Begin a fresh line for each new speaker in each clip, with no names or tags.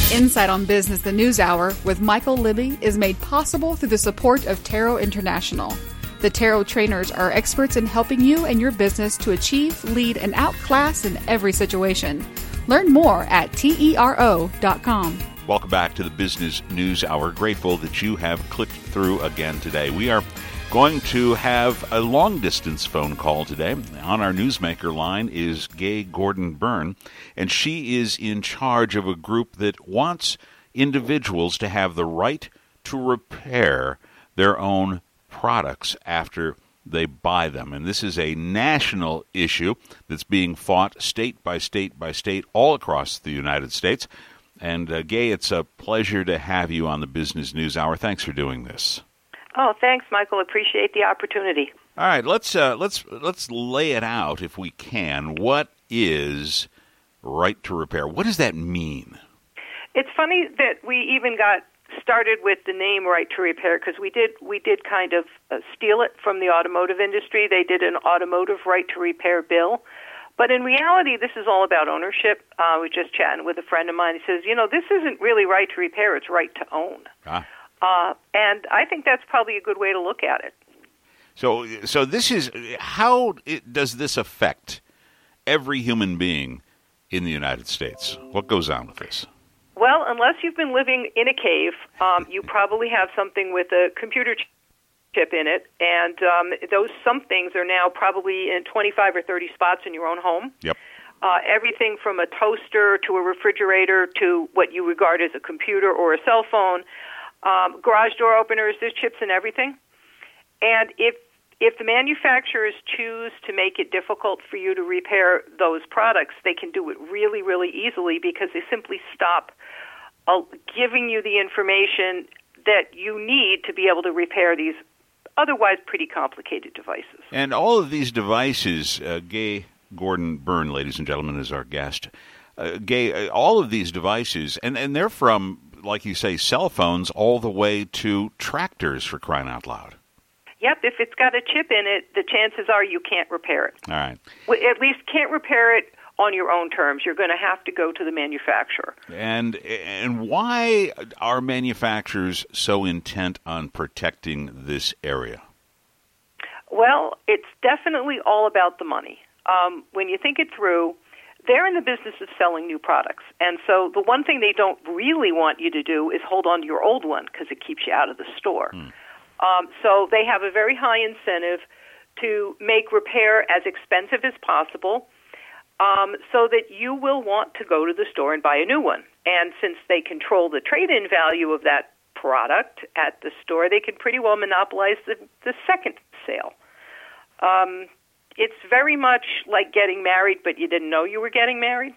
Insight on Business, the News Hour, with Michael Libby is made possible through the support of Tarot International. The Tarot trainers are experts in helping you and your business to achieve, lead, and outclass in every situation. Learn more at TERO.com.
Welcome back to the Business News Hour. Grateful that you have clicked through again today. We are going to have a long-distance phone call today. On our newsmaker line is Gay Gordon Byrne, and she is in charge of a group that wants individuals to have the right to repair their own products after they buy them. And this is a national issue that's being fought state by state by state all across the United States. And Gay, it's a pleasure to have you on the Business News Hour. Thanks for doing this.
Oh, thanks, Michael. Appreciate the opportunity.
All right, let's lay it out if we can. What is right to repair? What does that mean?
It's funny that we even got started with the name right to repair because we did kind of steal it from the automotive industry. They did an automotive right to repair bill. But in reality, this is all about ownership. I was just chatting with a friend of mine. He says, this isn't really right to repair. It's right to own. And I think that's probably a good way to look at it.
So this is, how does this affect every human being in the United States? What goes on with this?
Well, unless you've been living in a cave, you probably have something with a computer chip in it, and those somethings are now probably in 25 or 30 spots in your own home.
Yep.
Everything from a toaster to a refrigerator to what you regard as a computer or a cell phone. Garage door openers, there's chips in everything. And if the manufacturers choose to make it difficult for you to repair those products, they can do it really, really easily because they simply stop giving you the information that you need to be able to repair these otherwise pretty complicated devices.
And all of these devices, Gay Gordon Byrne, ladies and gentlemen, is our guest. Gay, all of these devices, and they're from, like you say, cell phones all the way to tractors, for crying out loud.
Yep, if it's got a chip in it, the chances are you can't repair it.
All right.
Well, at least can't repair it on your own terms. You're going to have to go to the manufacturer.
And why are manufacturers so intent on protecting this area?
Well, it's definitely all about the money. When you think it through, they're in the business of selling new products. And so the one thing they don't really want you to do is hold on to your old one because it keeps you out of the store. So they have a very high incentive to make repair as expensive as possible so that you will want to go to the store and buy a new one. And since they control the trade-in value of that product at the store, they can pretty well monopolize the second sale. It's very much like getting married, but you didn't know you were getting married.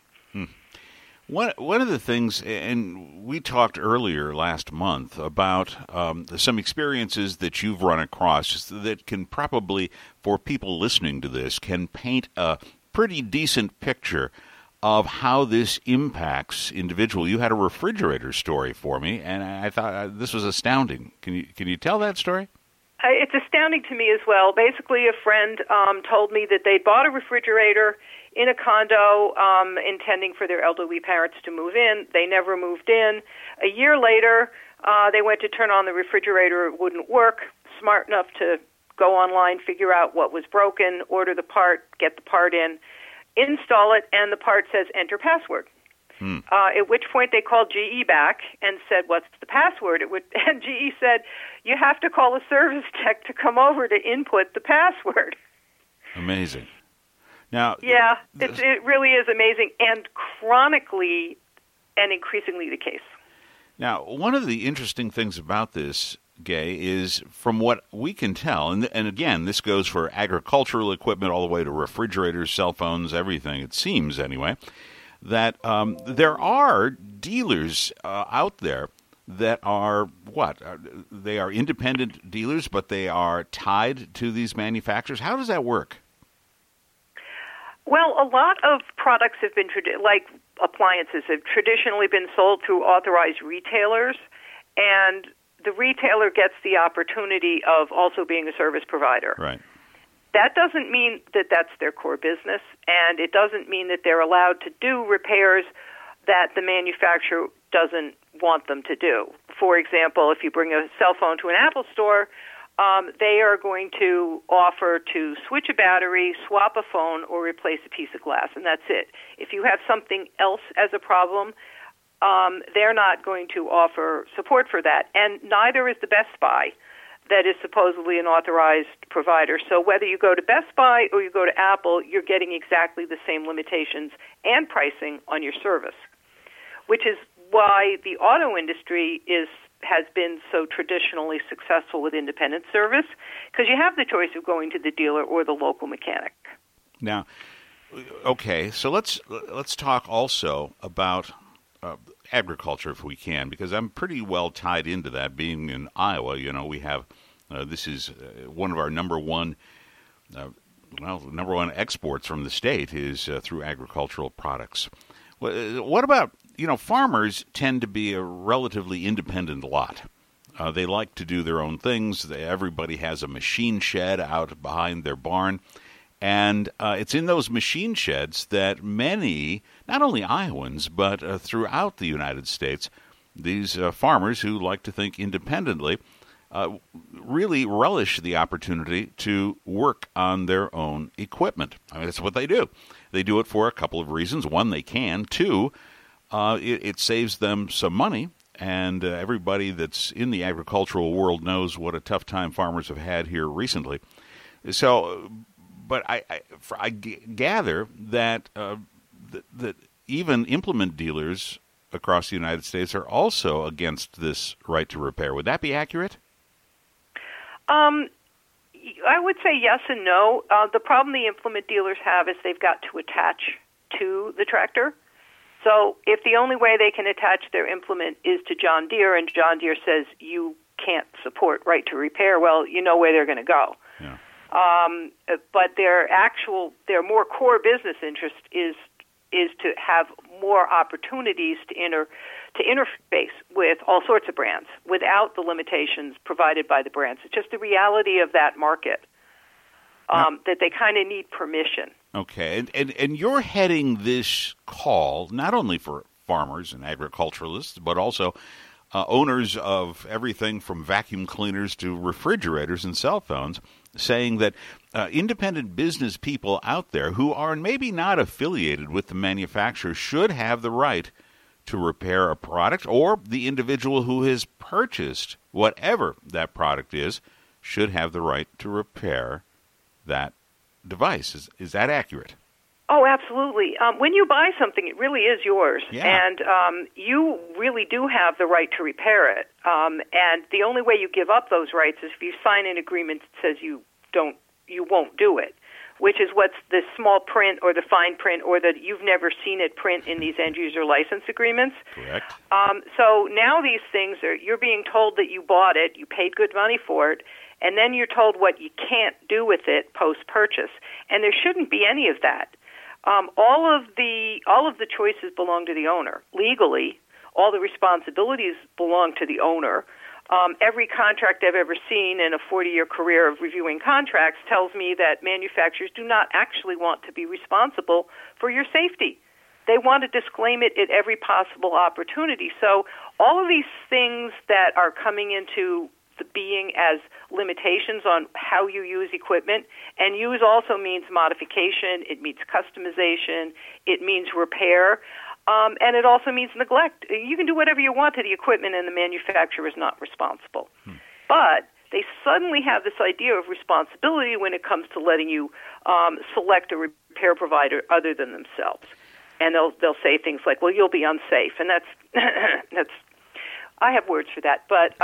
One of the things, and we talked earlier last month about some experiences that you've run across that can probably, for people listening to this, can paint a pretty decent picture of how this impacts individual. You had a refrigerator story for me, and I thought this was astounding. Can you tell that story?
It's astounding to me as well. Basically, a friend told me that they bought a refrigerator in a condo intending for their elderly parents to move in. They never moved in. A year later, they went to turn on the refrigerator. It wouldn't work. Smart enough to go online, figure out what was broken, order the part, get the part in, install it, and the part says enter password. At which point they called GE back and said, what's the password? And GE said, you have to call a service tech to come over to input the password.
Amazing. Now,
yeah, it really is amazing and chronically and increasingly the case.
Now, one of the interesting things about this, Gay, is from what we can tell, and again, this goes for agricultural equipment all the way to refrigerators, cell phones, everything, it seems anyway, that there are dealers out there that are, they are independent dealers, but they are tied to these manufacturers. How does that work?
Well, a lot of products have been, like appliances, have traditionally been sold through authorized retailers, and the retailer gets the opportunity of also being a service provider.
Right.
That doesn't mean that that's their core business, and it doesn't mean that they're allowed to do repairs that the manufacturer doesn't want them to do. For example, if you bring a cell phone to an Apple store, they are going to offer to switch a battery, swap a phone, or replace a piece of glass, and that's it. If you have something else as a problem, they're not going to offer support for that, and neither is the Best Buy, that is supposedly an authorized provider. So whether you go to Best Buy or you go to Apple, you're getting exactly the same limitations and pricing on your service, which is why the auto industry has been so traditionally successful with independent service, because you have the choice of going to the dealer or the local mechanic.
Now, okay, so let's talk also about agriculture, if we can, because I'm pretty well tied into that. Being in Iowa, we have this is one of our number one exports from the state is through agricultural products. What about, farmers tend to be a relatively independent lot. They like to do their own things. Everybody has a machine shed out behind their barn. And it's in those machine sheds that many, not only Iowans, but throughout the United States, these farmers who like to think independently really relish the opportunity to work on their own equipment. I mean, that's what they do. They do it for a couple of reasons. One, they can. Two, it saves them some money. And everybody that's in the agricultural world knows what a tough time farmers have had here recently. So, but I gather that that even implement dealers across the United States are also against this right to repair. Would that be accurate?
I would say yes and no. The problem the implement dealers have is they've got to attach to the tractor. So if the only way they can attach their implement is to John Deere, and John Deere says you can't support right to repair, well, you know where they're going to go.
Yeah.
But their more core business interest is to have more opportunities to interface with all sorts of brands without the limitations provided by the brands. It's just the reality of that market that they kind of need permission.
Okay, and you're heading this call not only for farmers and agriculturalists, but also owners of everything from vacuum cleaners to refrigerators and cell phones, saying that independent business people out there who are maybe not affiliated with the manufacturer should have the right to repair a product, or the individual who has purchased whatever that product is should have the right to repair that device. Is that accurate?
Oh, absolutely. When you buy something, it really is yours, and you really do have the right to repair it. And the only way you give up those rights is if you sign an agreement that says you won't do it, which is what's the small print or the fine print or the you've never seen it print in these end-user license agreements.
Correct.
So now these things you're being told that you bought it, you paid good money for it, and then you're told what you can't do with it post-purchase. And there shouldn't be any of that. All of the choices belong to the owner. Legally, all the responsibilities belong to the owner. Every contract I've ever seen in a 40-year career of reviewing contracts tells me that manufacturers do not actually want to be responsible for your safety. They want to disclaim it at every possible opportunity. So all of these things that are coming into the being as limitations on how you use equipment, and use also means modification, it means customization, it means repair, and it also means neglect. You can do whatever you want to the equipment, and the manufacturer is not responsible. But they suddenly have this idea of responsibility when it comes to letting you select a repair provider other than themselves. And they'll say things like, well, you'll be unsafe. And that's I have words for that. But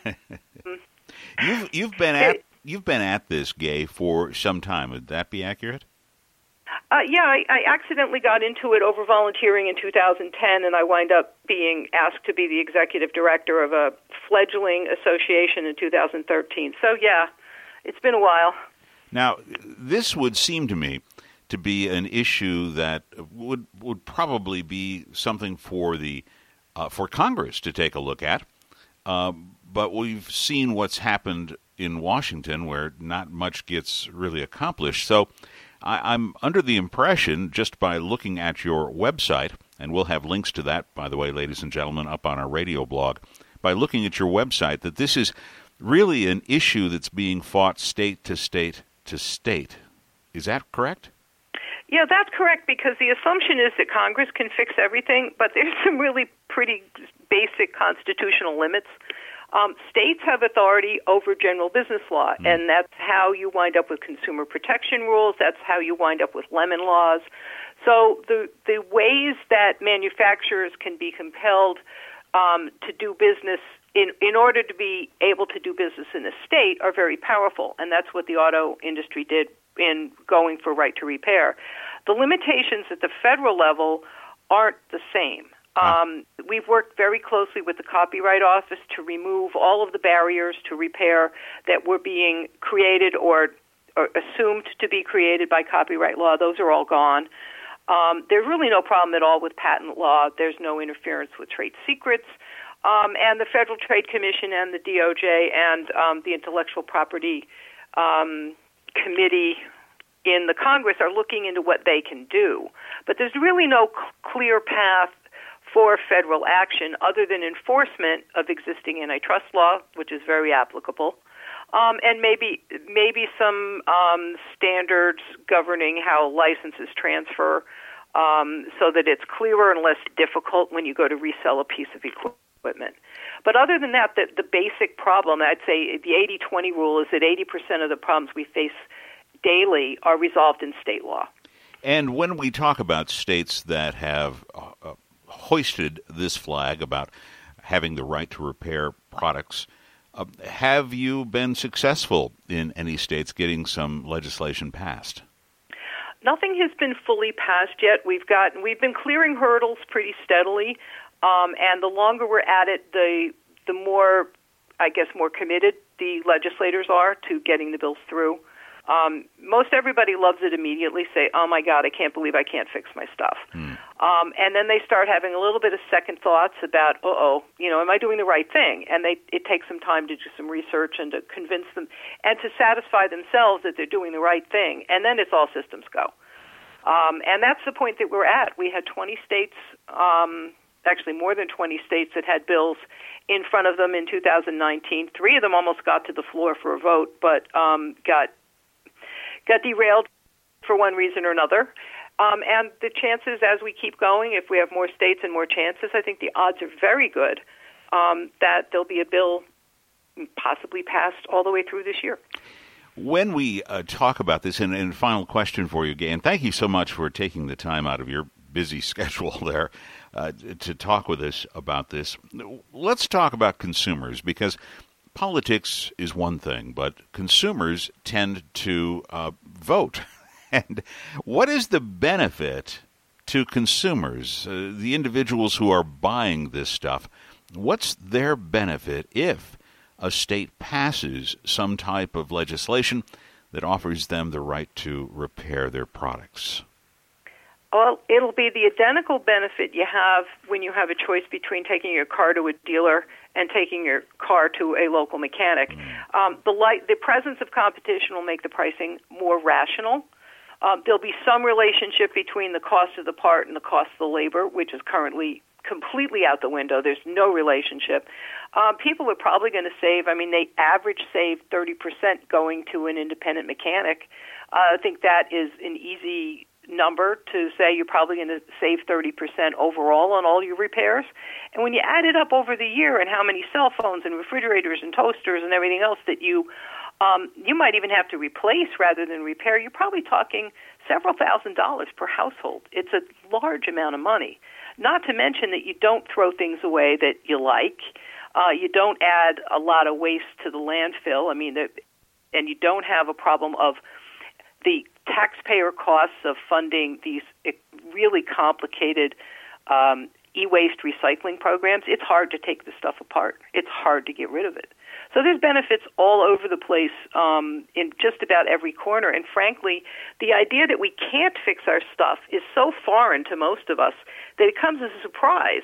you've been at this, Gay, for some time. Would that be accurate?
I accidentally got into it over volunteering in 2010, and I wind up being asked to be the executive director of a fledgling association in 2013. So, yeah, it's been a while.
Now, this would seem to me to be an issue that would probably be something for the for Congress to take a look at. But we've seen what's happened in Washington, where not much gets really accomplished. So I'm under the impression, just by looking at your website, and we'll have links to that, by the way, ladies and gentlemen, up on our radio blog, by looking at your website, that this is really an issue that's being fought state to state to state. Is that correct?
Yeah, that's correct, because the assumption is that Congress can fix everything, but there's some really pretty basic constitutional limits. States have authority over general business law, and that's how you wind up with consumer protection rules. That's how you wind up with lemon laws. So the ways that manufacturers can be compelled to do business in order to be able to do business in a state are very powerful, and that's what the auto industry did in going for right to repair. The limitations at the federal level aren't the same. We've worked very closely with the Copyright Office to remove all of the barriers to repair that were being created or assumed to be created by copyright law. Those are all gone. There's really no problem at all with patent law. There's no interference with trade secrets. And the Federal Trade Commission and the DOJ and the Intellectual Property Committee in the Congress are looking into what they can do. But there's really no clear path for federal action other than enforcement of existing antitrust law, which is very applicable, and maybe some standards governing how licenses transfer, so that it's clearer and less difficult when you go to resell a piece of equipment. But other than that, the basic problem, I'd say the 80-20 rule, is that 80% of the problems we face daily are resolved in state law.
And when we talk about states that have hoisted this flag about having the right to repair products, have you been successful in any states getting some legislation passed?
Nothing has been fully passed yet. We've been clearing hurdles pretty steadily, and the longer we're at it, the more, I guess, more committed the legislators are to getting the bills through. Most everybody loves it immediately, say, oh my God, I can't believe I can't fix my stuff. And then they start having a little bit of second thoughts about, am I doing the right thing? And it takes some time to do some research and to convince them and to satisfy themselves that they're doing the right thing. And then it's all systems go. And that's the point that we're at. We had 20 states, actually more than 20 states that had bills in front of them in 2019. 3 of them almost got to the floor for a vote, but got derailed for one reason or another. And the chances, as we keep going, if we have more states and more chances, I think the odds are very good that there'll be a bill possibly passed all the way through this year.
When we talk about this, and final question for you, Gay, and thank you so much for taking the time out of your busy schedule there to talk with us about this. Let's talk about consumers, because politics is one thing, but consumers tend to vote. And what is the benefit to consumers, the individuals who are buying this stuff? What's their benefit if a state passes some type of legislation that offers them the right to repair their products?
Well, it'll be the identical benefit you have when you have a choice between taking your car to a dealer and taking your car to a local mechanic. The presence of competition will make the pricing more rational. There'll be some relationship between the cost of the part and the cost of the labor, which is currently completely out the window. There's no relationship. People are probably going to save. They average save 30% going to an independent mechanic. I think that is an easy number to say you're probably going to save 30% overall on all your repairs. And when you add it up over the year and how many cell phones and refrigerators and toasters and everything else that you might even have to replace rather than repair, you're probably talking several $1,000s per household. It's a large amount of money. Not to mention that you don't throw things away that you like. You don't add a lot of waste to the landfill. And you don't have a problem of the taxpayer costs of funding these really complicated e-waste recycling programs. It's hard to take the stuff apart. It's hard to get rid of it. So there's benefits all over the place in just about every corner. And frankly, the idea that we can't fix our stuff is so foreign to most of us that it comes as a surprise.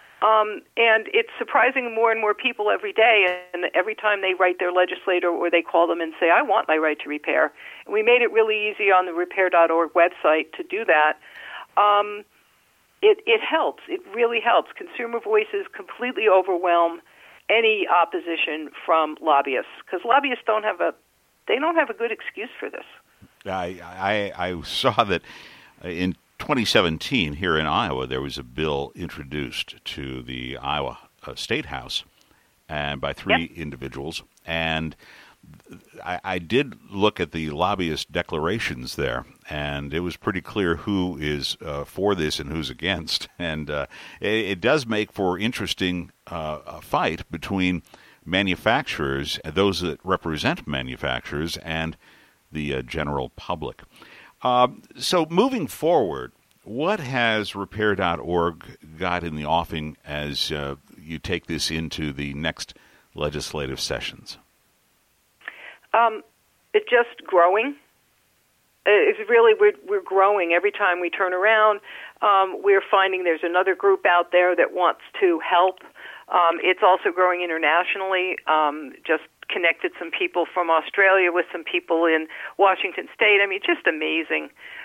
And it's surprising more and more people every day, and every time they write their legislator or they call them and say, I want my right to repair. And we made it really easy on the repair.org website to do that. it helps. It really helps. Consumer voices completely overwhelm any opposition from lobbyists, because lobbyists don't have a good excuse for this.
I saw that in 2017 here in Iowa there was a bill introduced to the Iowa State House and by three individuals, and I did look at the lobbyist declarations there, and it was pretty clear who is for this and who's against. And it does make for interesting fight between manufacturers, those that represent manufacturers, and the general public. So moving forward, what has Repair.org got in the offing as you take this into the next legislative sessions?
It's just growing. It's really, we're growing. Every time we turn around, we're finding there's another group out there that wants to help. It's also growing internationally. Just connected some people from Australia with some people in Washington State. I mean, just amazing.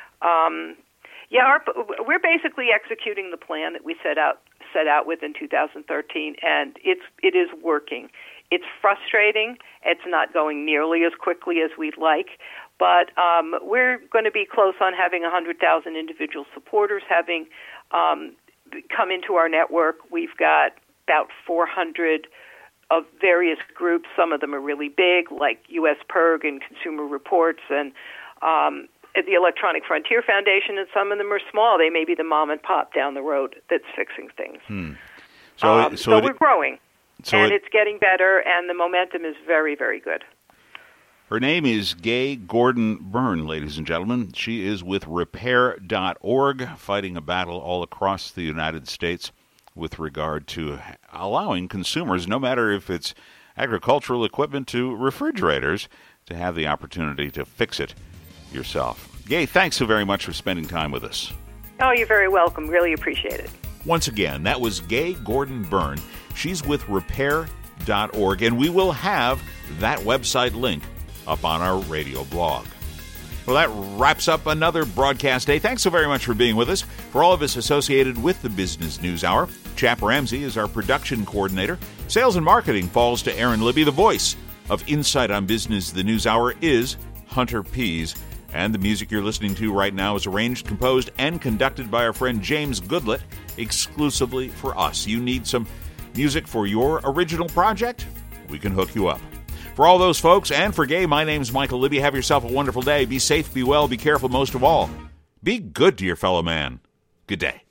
We're basically executing the plan that we set out with in 2013, and it is working. It's frustrating. It's not going nearly as quickly as we'd like, but we're going to be close on having 100,000 individual supporters having come into our network. We've got about 400 of various groups. Some of them are really big, like U.S. PIRG and Consumer Reports and the Electronic Frontier Foundation, and some of them are small. They may be the mom and pop down the road that's fixing things. So we're growing. And it's getting better, and the momentum is very, very good.
Her name is Gay Gordon Byrne, ladies and gentlemen. She is with Repair.org, fighting a battle all across the United States with regard to allowing consumers, no matter if it's agricultural equipment to refrigerators, to have the opportunity to fix it yourself. Gay, thanks so very much for spending time with us.
Oh, you're very welcome. Really appreciate it.
Once again, that was Gay Gordon Byrne. She's with Repair.org, and we will have that website link up on our radio blog. Well, that wraps up another broadcast day. Thanks so very much for being with us. For all of us associated with the Business News Hour, Chap Ramsey is our production coordinator. Sales and marketing falls to Aaron Libby. The voice of Insight on Business, the News Hour, is Hunter Pease. And the music you're listening to right now is arranged, composed, and conducted by our friend James Goodlett, exclusively for us. You need some music for your original project? We can hook you up. For all those folks, and for Gay, my name's Michael Libby. Have yourself a wonderful day. Be safe, be well, be careful, most of all. Be good to your fellow man. Good day.